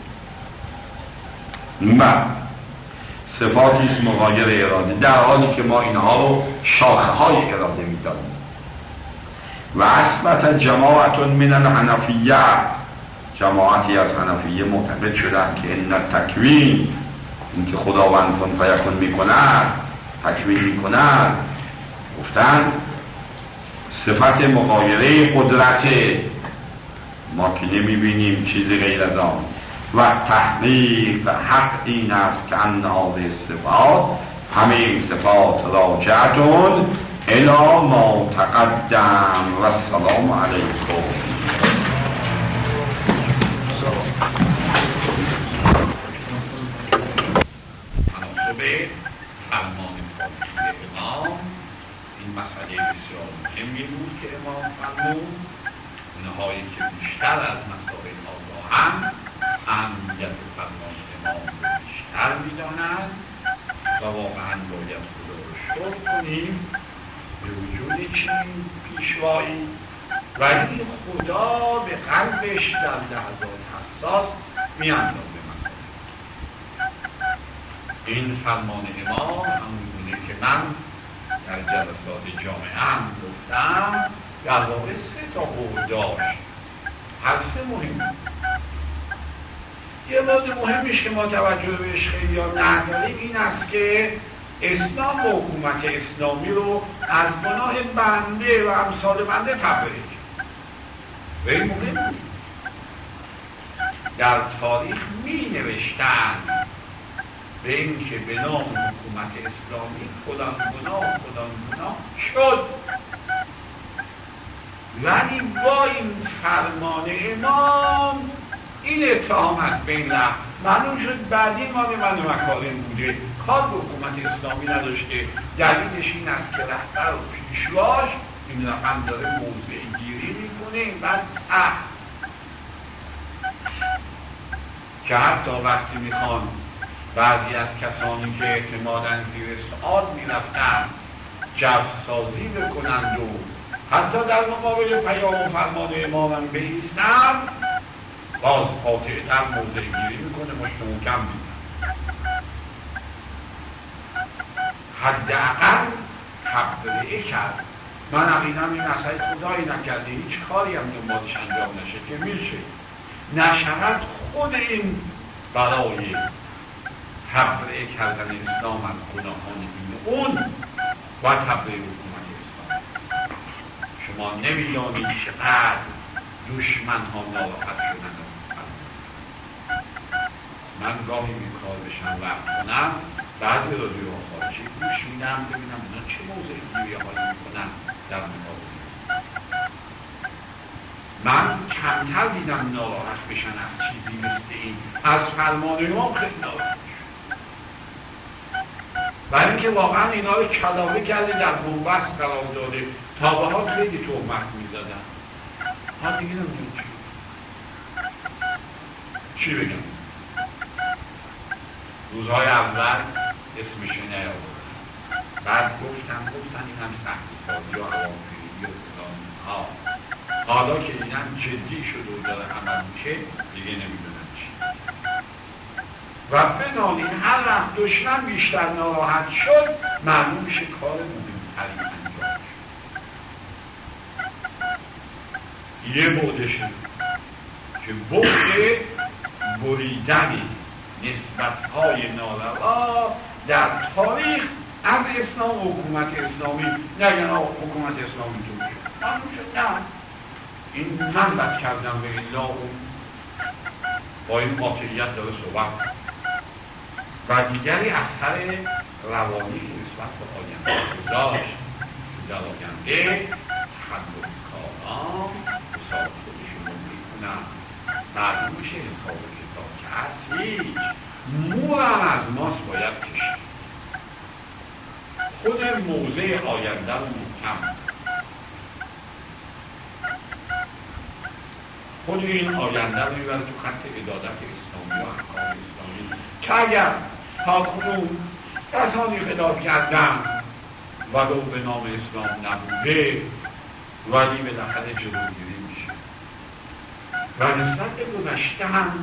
صفاتی است مغایر اراده، در حالی که ما اینها رو شاخه های اراده می‌دانیم. و اثبت جماعت من الحنفیه، جماعتی از حنفیه معتقد شدن که ان تکوین، این که خداوند کن فیکون میکند، تکوین میکند، گفتن صفت مغایره قدرت، ما که نمیبینیم چیزی غیر از آن. و تحقیق حق این است که ان هذه صفات، همه این صفات راجعتون الی ما تقدم و السلام علیکم. مناسب فرمان فاضل امام این مسئله بسیار مهمی بود که امام فرمود، اونهایی که بیشتر از مسائل آگاهند اهمیت فرمان امام رو بیشتر می‌دانند و واقعا باید خدا رو شکر کنیم به وجود چنین پیشوایی و این خدا به قلبش در لحظات حساس می‌اندازه. این فرمان امام همونه که من در جلسات جامعه گفتم در واقع 3 تا بعد داشت، هر 3 مهم. یه بعد مهمش که ما توجه بهش خیلی نداریم این است که اسلام و حکومت اسلامی رو از گناه بنده و امثال بنده تبرئه کرد. و این مهم در تاریخ می نوشتن به این که به نام حکومت اسلامی فلان گناه شد، ولی با این فرمان امام این اتهام از بین رفت معلوم شد بعدی مال من مکارم بوده، کار به حکومت اسلامی نداشته. دلیلش این است که رهبر و پیشواش این رقم داره موضع گیری میکنه. اینقدر که حتی وقتی میخوان بعضی از کسانی که اعتمادا زیر سوال میرفتن جوسازی بکنند و حتی در مقابل پیام و فرمان امامم بایستند، باز قاطع‌تر موضع گیری میکنه، مشت محکم میکنه. حداقل حق رعه کرد. من عقیدم این اصلا خدایی نکرده هیچ کاری هم دنبالش انجام نشه که میشه نشود خود این برای تبرئه کردن اسلام از گناهان این اون و تبرئه حکومت اسلام. شما نمیدانید چقدر دشمن ها ناراحت شدن. من گاهی میکار بشم وقت کنم، بعضی رادیو خارجی گوش میدم ببینم اونا چه موضع گیری حالی میکنن در مقابل. من کمتر دیدم ناراحت بشن از چیزی مثل این. از فرمان امام خیلی ناراحت شد، برای اینکه واقعا اینا رو کلاوه کرده، در بنبست قرار داده. تا به حال خیلی تهمت میزدن. ها دیگه نمیدونم چی بگم. روزهای اول اسمشو نیاوردن، بعد گفتن این هم سختی کاری و عوامفیری و فلان ها. حالا که این هم جدی شده و داره عمل میشه دیگه نمیدونم چی. و بنابراین هر وقت دشمن بیشتر ناراحت شد معلوم میشه کار مهمتری انجام شد. یه بعدشه که بعد بریدن نسبت‌های ناروا در تاریخ از اسلام و حکومت اسلامی. نگن حکومت اسلامی تو شد، معلوم شد نه، این من بد کردم به الا اون با این قاطعیت داره صحبت. و دیگری اثر روانی که نسبت به آینده گذاشت. در آینده تخلف کاران حساب خودشون رو میکنن. معلوم میشه حساب کتاب که هست هیچ مورم از ماست باید کشید. خود موضع آینده رو محکم، خود این آینده رو میبره تو خط عدالت اسلامی و احکام اسلامی که اگر تا کنون کسانی خلاف کردن ولو به نام اسلام نبوده ولی بالاخره جلوگیری میشه. و نسبت به گذشته هم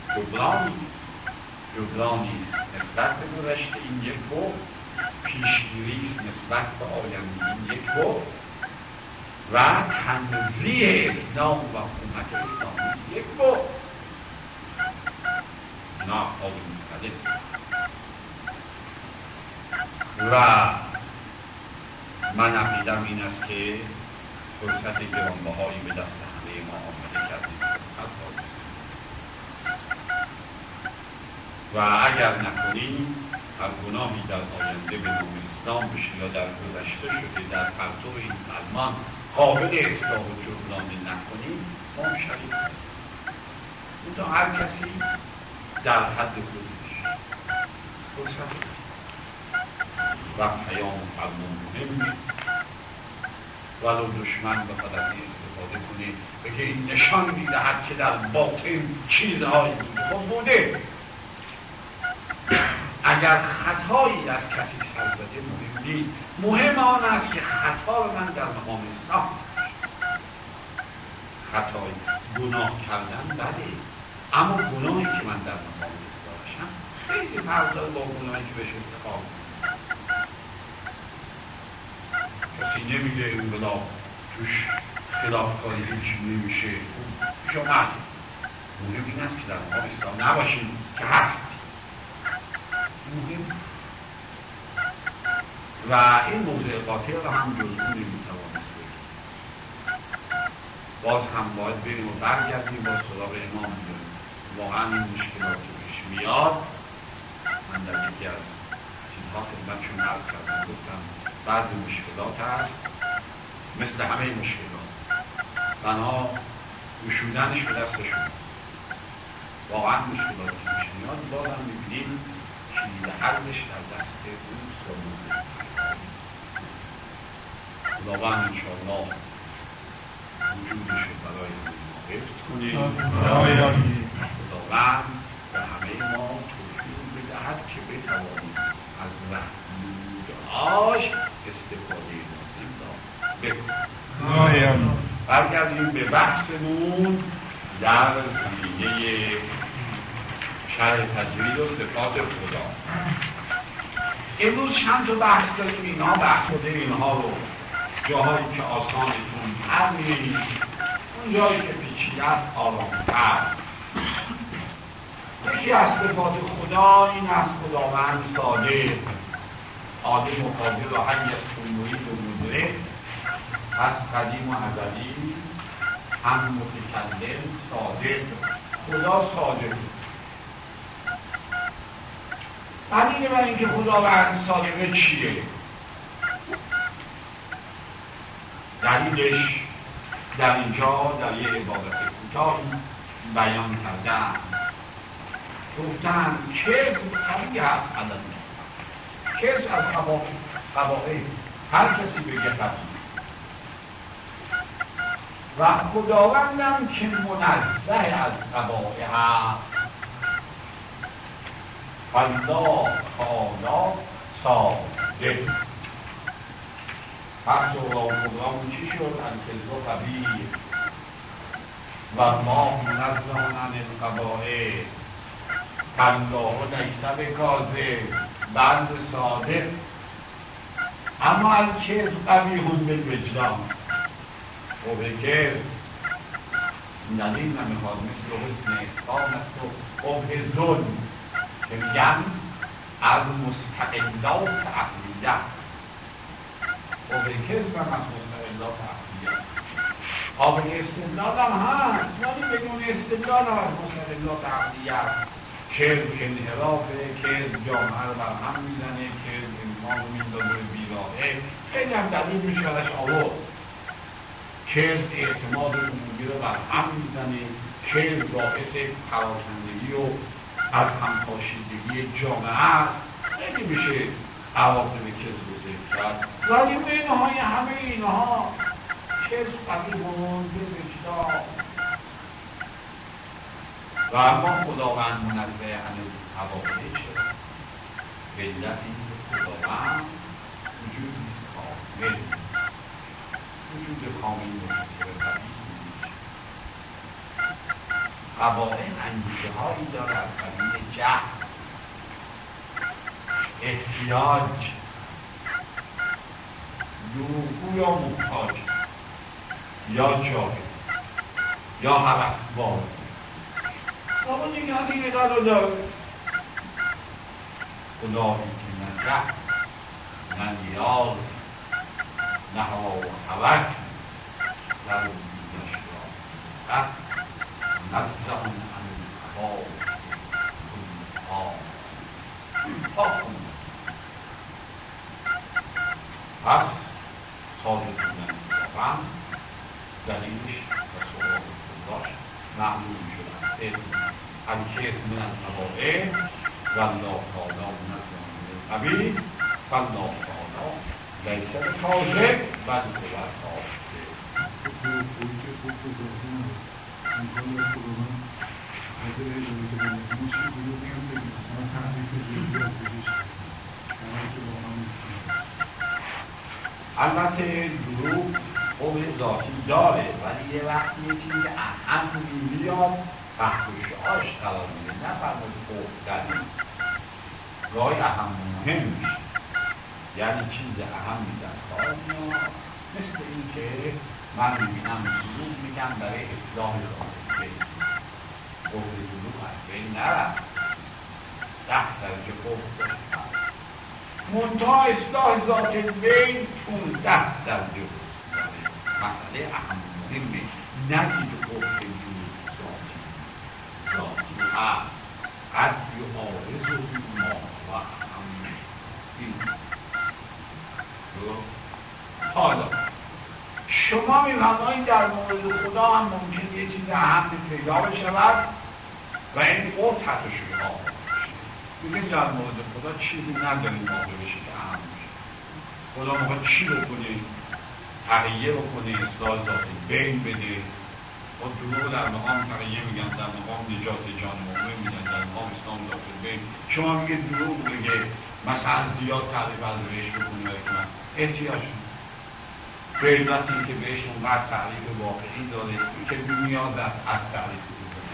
جبرانی نسبت به گذشته این یک بود، پیشگیری نسبت به آینده این یک بود و تنزیه اسلام و حکومت اسلامی یک بود. نه آدم مختلف. و من عقیدم این است که فرصت گرانبهایی به دست همه ما آمده کردیم و اگر نکنیم هر گناهی در آینده به نام اسلام بشه یا در گذشته شده در پرتو این فرمان قابل اصلاح و جبران نکنیم ما شریک اون تا هر کسی در حد خودش فرصت و پیام فرمان مهمه. ولو دشمن بخواد از این استفاده کنه بگه این نشان میدهد که در باطن چیزهایی بوده. اگر خطایی از کسی سر زده مهم نیست، مهم آن است که خطا من در مقام اسلام خطایی گناه کردن بده، اما گناهی که من در مقام اسلامشم خیلی فرق داره با گناهی که بهش افتخار کسی نمیگه اون بلا توش خلافکاری هیچ نمیشه. شما مهم این است که در مقام اسلام نباشیم که هست مهم. و این موضوع قاطع را هم جزئون نمیتوانست بگیم. باز هم باید بریم و برگردیم با سراغ امام بیاریم. واقعا این مشکلات رو پیش میاد. من در یکی از چیزها خدمتشون عرض کردم، گفتم بعضی مشکلات هست مثل همه مشکلات بنا گشودنش به دستشون واقعا مشکلاتی پیش میاد، بازم میبینیم کلید حلش در دست او سامونه. خداوند انشاءالله وجودش رو برای ما حفظ کنیم. خداوند به همه ما توفیق بدهد که بتوانیم از محمودهاش استفاده لازم بکنیم. برگردیم به بحثمون در زمینه شرح تجرید و صفات خدا. امروز چند تا بحث داریم، اینها بحث داریم، اینها رو جاهایی که آسانتون هر می‌بینید، اون جایی که پیچیده است آرام‌تر. یکی از صفات خدا این است خداوند ساده، عادل و قادر و حی از کنویی و مدرک، پس قدیم و ازلی، هم متکلم، صادق. خدا صادق. دلیل بر اینکه خداوند صادقه چیه؟ دلیلش در اینجا در یه عبارت کوتاهی بیان کردم. گفتن کذب طبیعی هست علمی، کذب از قبائل، هر کسی بگه طبیعی. و خداوندم که منزه از قبائل هست، فالله تعالی صادق. پس خداوند چی شد؟ الکذب قبیح و ما منزه عن القبائل، فالله لیس بکاذب بند صادق. اما الکذب قبیح بالوجدان و بکذب ندید نمیخواد مثل حسن احسان است و ابهزون که میگن از مستقلات عقلیه و بکذب هم از مستقلات عقلیه. قابل استدلال هم هست ولی بدون استدلال هم از مستقلات عقلیه. کذب انحرافه، کذب جامعه رو بر هم میزنه، کذب انسان رو میندازه بیراهه. خیلی هم دلیل میشه ازش آورد. کذب اعتماد عمومی رو بر هم میزنه، کذب باعث پراکندگی و از همپاشیدگی جامعه است. خیلی میشه عواقب کذب رو ذکر کرد، ولی بینهای همه اینها کذب قبیحون به وجدان. و اما خداوند منزه عن القبائل شد. علت این که خداوند وجود کامل، وجود کامل متصل طبیعی نیست. قبائل اندیشه هایی داره از قبیل جهل، احتیاج، دروغگو یا محتاج، یا جاهل، یا هوسباز. اما دیگه این رو داره. خدایی که نه جهل، نه نیاز، نه هوا و هوس در وجودش را نزه عن الهوا کنها. پس صادق بودن خداوند دلیلش و سؤال خداش معلوم شدن الکذب من القبائل والله تعالی منزه عن القبیح والله تعالی لیس بکاذب بل هو صادق. البته دروغ قوه ذاتی داره ولی یه وقتی یه چیزی که اهم میاد تحتشعاش قرار میده، نه فرمود خوفتنی گاهی اهم مهم میشه، یعنی چیز اهمی در کار میاد. مثل این که من میبینم دروغ میگم برای اصلاح ذات بین، قوه دروغ از بین نرفت، 10 درجه خوف داشت، منتها اصلاح ذات بین 15 درجه مسئله اهم مهمه. نگید خوف دروغ ذاتی هست قد یعارض ما و اهم. حالا شما میفرمایید در مورد خدا هم ممکن یه چیز اهم پیدا بشود و این قول تحت شبهه بگیم در مورد خدا چیزی نداریم واقع بشه که اهم بشه. خدا موقع چی بکنه؟ تغییر بکنه، اصلاح ذاتی بین بده. و دروغ در مقام تغییر میگن، در مقام نجات جان مومن میگن، در مقام اسلام داخل بین. شما میگه دروغ بگه مثلا زیاد تعریف از بهش بکنه بکنن احتیاج به علتی که بهش اونقدر تعریف واقعی داره که نیاز از تعریف بکنه.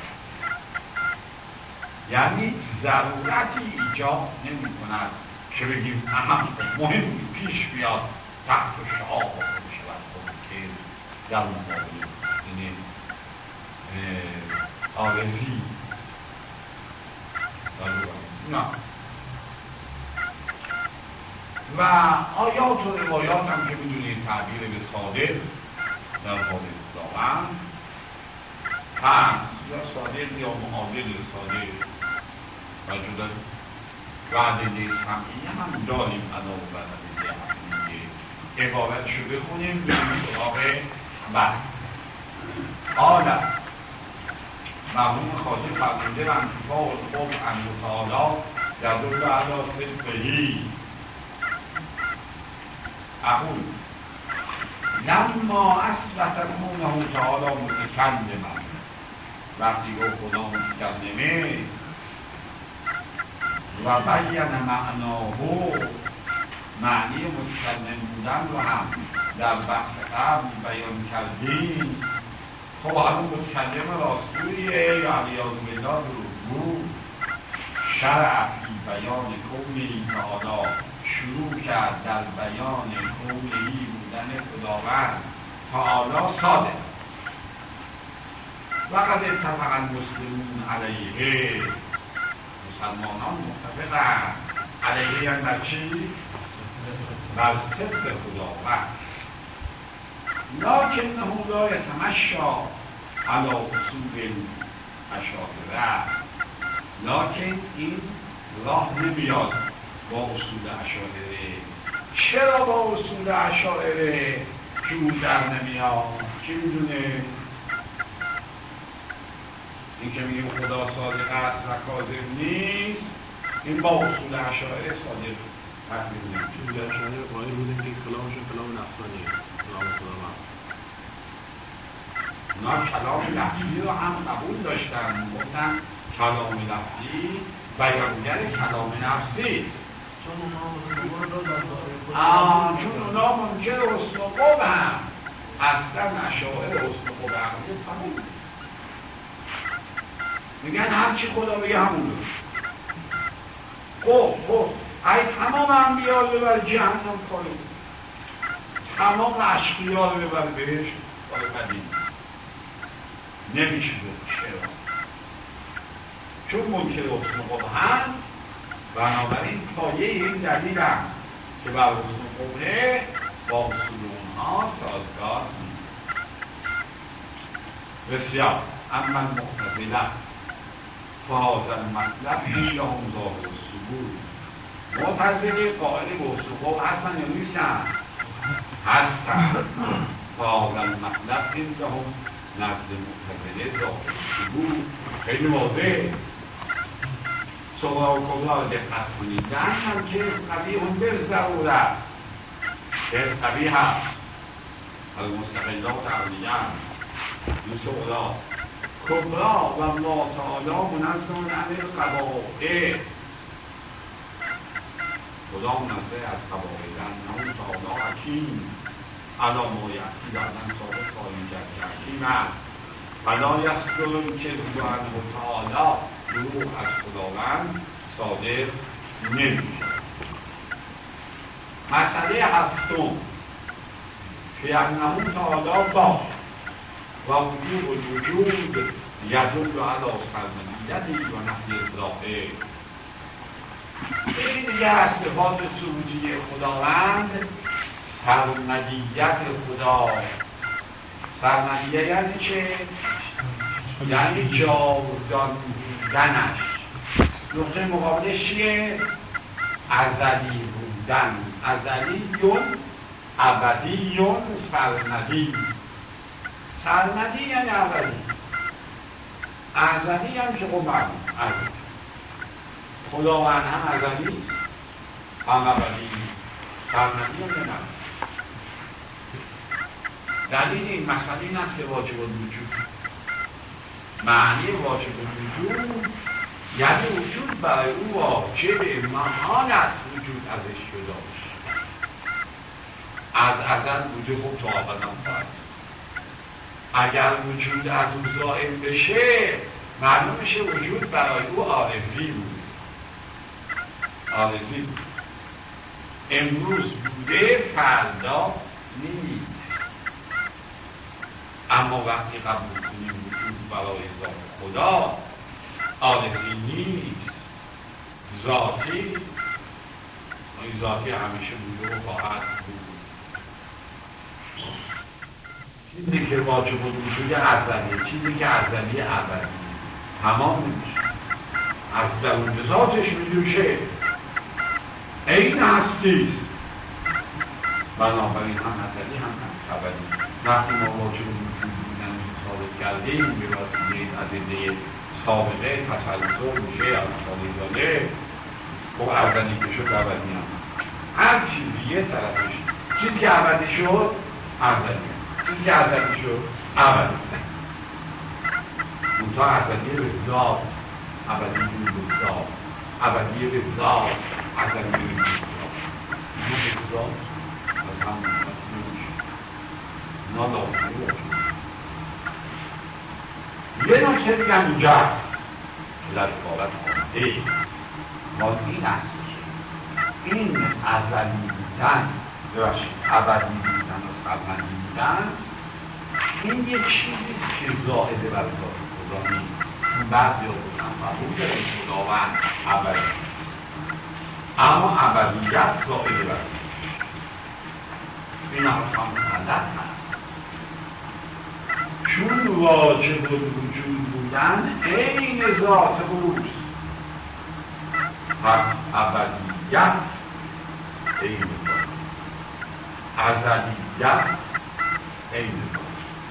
یعنی ضرورتی ایجاد نمی کند که بگیم اهم مهمی پیش بیاد تحت شعار بکنه شود که در مقابل یعنی آرزی نه. و آیات و روایات هم که میدونید تعبیر به صادق در حال خداوند هست، یا صادق یا معادل صادق وجود وعده سمعی هم داریم علا و بدنه حقیقی عبارت شو بخونیم بگیم سراغ بعد حالا مرحوم خاطر فرمانده انتفاع و خوب انو تعالی در دور علا صدقهی اقول لما اثبت کونه تعالی متکلما وقتی گفت خدا متکلمه و بیان معناه معنی متکلم بودن رو هم در بحث قبل بیان کردیم. خب حالا متکلم راستوریه یا علیاذ بالله دروغگو شرع فی بیان کونه تعالی شروع کرد در بیان کونهی بودن خداوند تعالی صادق و قد اتفق المسلمون علیه مسلمانان متفقند علیه یعنی در چی؟ بر صدق خداوند لکنه لا یتمشا علی اصول اشاعره لکن این راه نمیاد با اصول اشاعره. چرا با اصول اشاعره جور در نمیاد؟ کی میدونه؟ این که میگه خدا صادق است و کاذب نیست این با اصول اشاعره صادق تحمیل نمیشه. چون در اشاعره قائل بودیم که کلامشون کلام نفسانیه، کلام خداوند. اونا کلام لفظی رو هم قبول داشتن، گفتن کلام لفظی بیانگر کلام نفسی. چون اونا منکر حسن و قبح هم اصلا اشاعره حسن و قبح هم میگن هرچی خدا بگه همون رو. خب ای تمام انبیاء رو ببر جهنم کنید، تمام اشقیا رو ببر بهش قدیم نمیشه. چرا؟ چون منکر حسن و قبح هم بنابراین پایه این دلیل هم که بر حسن و قبح با اصول اونها سازگار نیست. بسیار اما المعتزله فهذا المطلب عندهم ظاهر الثبوت. معتزله قائل به حسن و قبح هستن یا نیستن؟ هستن. فهذا المطلب عندهم نزد معتزله ظاهر الثبوت. خیلی واضح. صغرا و کبرا رو دقت کنید. هم که قبیح هم به ضرورت قبیح هست المستقلات عقلیه این صغرا کبرا و الله تعالی منزه عن القبائح. خدا منزه از قبائح انه تعالی حکیم علی ما یأتی بعداً ثابت خواهیم کرد که حکیم است. فلا یصدر که عنه تعالی دروغ از خداوند صادر نمیشه. مسئله هفتم که انه تعالی با و وجود الوجود یدل علی سرمدیتی و نفی اطلاقه. این دیگه از صفات سروجی خداوند سرمدیت خدا. سرمدیت یعنی چه؟ یعنی جاودان بودنش. نقطه مقابلش چیه؟ ازلی بودن. ازلیون ابدیون سرمدی. سرمدی یعنی ابدی. ازلی هم که خب معلوم ازلی خداوند هم ازلی هم ابدی سرمدی هم نه. دلیل این مسئله این است که واجب الوجود معنی واجب الوجود یعنی وجود برای او واجب محال است وجود ازش جدا بشه. از ازل بوده خب تا ابد هم خواهد. اگر وجود از او زائل بشه معلوم میشه وجود برای او عارضی بود. عارضی بود. امروز بوده فردا نیست. اما وقتی قبول کنیم وجود برای ذات خدا عارضی نیست، ذاتی. این ذاتی همیشه بوده و خواهد بود. چیزی که واجب الوجود ازلیه، چیزی که ازلی ابدی تمام نمیشه. از درون ذاتش میجوشه، این هستیست. بنابراین هم ازلی هم ابدی. وقتی ما واجب الوجود بودن ثابت کردیم به واسطه این ادله سابقه تسلسل میشه از خالیزاده خب ازلی که شد ابدی هم. هر چیزی یه طرفش، چیزی که ابدی شد ازلی، چیزی که ازلی شد ابدی. منطقه ازلیه به ذات، ابدیه به ذات، ابدیه به ذات، ازلیه به ذات. از همون ناداختی یه نکته دیگه هم اینجا هست که در عبارت آمده ما این است که این ازلی بودن ابدی بودن و سرمدی بودن این یک چیزیست که زائده بر ذات خدا نیست. این بعضی ها بودن قبول دارن خداوند ابدی، اما ابدیت زائده بر این هم غلط هست. چون واجب الوجود بودن عین ذات اوست، پس ابدیت عین ذات، ازلیت عین ذات.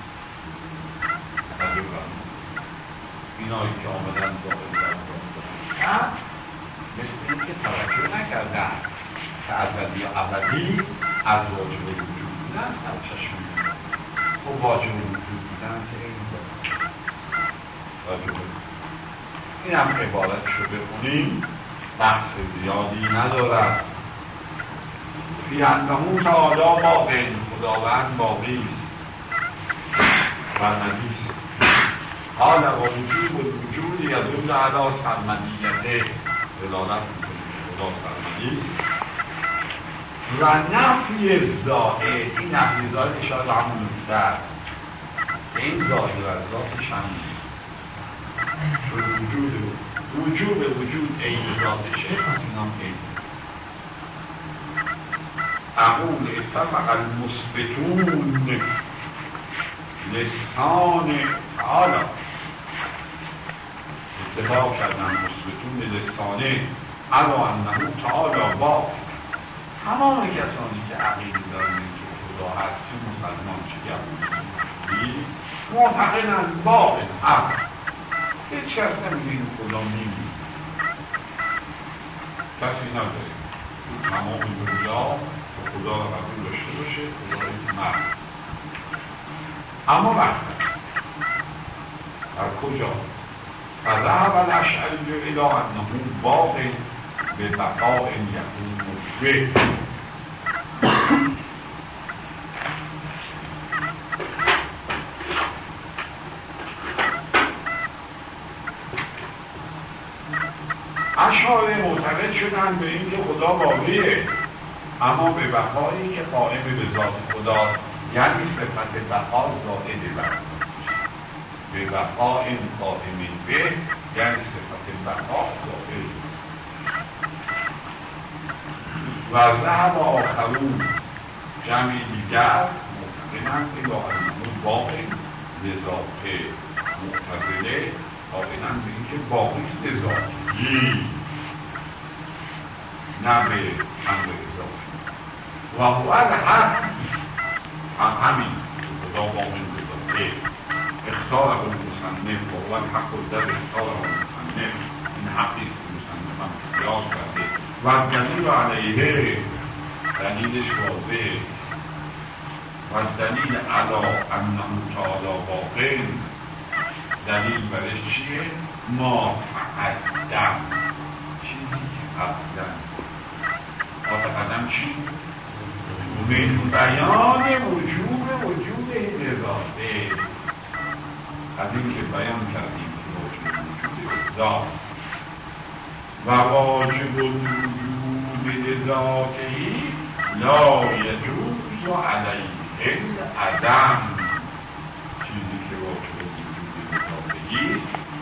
اینایی که آمدن ظاهر در ذات مثل این که توجه نکردن که ازلی یا ابدی از واجب الوجود بودن سرچشمه و واجب الوجود بودن که این واجب این هم عبارت شده بخونیم بحث زیادی ندارد. فی انه تعالی باقی، خداوند باقی است و ندیست. حال و وجود الوجود یدل علی سرمدیته، دلالت میکنه خدا سرمدی و نفی زائد. این نفی زائد اشاره به همون نکته این زائد و ذاتش هم وجود عین ذاتشه. پس این هم عین اقول اتفق المثبتون لسان تعالی، اتفاق کردن مثبتون لسانه علا انه تعالی با تمام کسانی که عقیده دارن که خدا هست، چه مسلمان چه یهودی معتقدند با حق، هیچ کس نمیگه این خدا نیست، کسی نداره تمام دنیا که خدا را قبول داشته باشه خدایی مرد. اما وقت در کجا؟ فذهب الاشعری الی انه باق به بقاء یکون مشبه. اشاعره معتقد شدن به این که خدا باقیه، اما به بقایی که قائم به ذات خدا، یعنی صفت بقا زائد بر به بقا این قائمین به، یعنی صفت بقا زائد. و ذهب آخرون جمعی دیگر معتقدند که لاعلمون باقی لذات معتزله قائلند به این که باقیست لذاتی نه به امر اضافی. و هو الحق هم همین خدا باقی لذاته اختاره المصنف و هو الحق الذی اختاره المصنف، این حقی که مصنف هم قیاس کرده و دلیل علیه دلیلش واضحه و دلیل علی انه تعالی باقی، دلیل برش چیه؟ ما تقدم، چیزی که قبلا ما تقدم چی؟ من بیان وجود اضافه، از این که بیان کردیم که وجود ذات و واجب وجود ذاتی لا یجوز علیه العدم، چیزی که واجب وجود ذاتی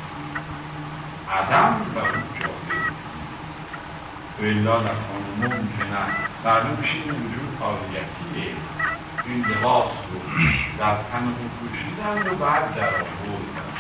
عدم بر اون جاده و الا نکان ممکنه. معلوم شید وجود حالیتیه، این لباس رو در تن رو پوشیدن و بعد در آوردن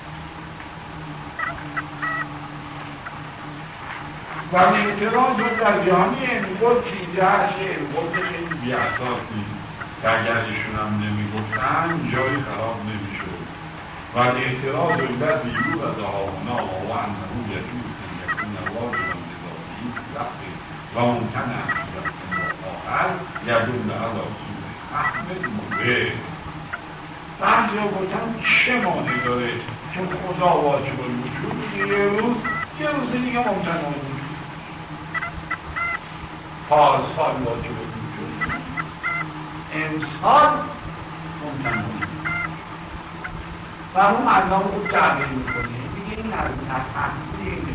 و اعتراض رو در جهانی انگل چیزه هست که انگل خیلی بیاساس نیست که اگر ایشون هم نمیگفتن جایی خراب نمیشد و اعتراض الذی یورد هاهنا و هو انه یجوز ان یکون واجبا بذاته لفظ و ممکنه آخر یدون علی اصول احمد موه. بعضی ها گفتن چه مانع داره که خدا واجب الوجود یه روز دیگه ممکنه وجود، پارسال واجب الوجود، امسال ممکنه وجود و اون مردم خوب تعبیر میکنه، میگه این از تحصیل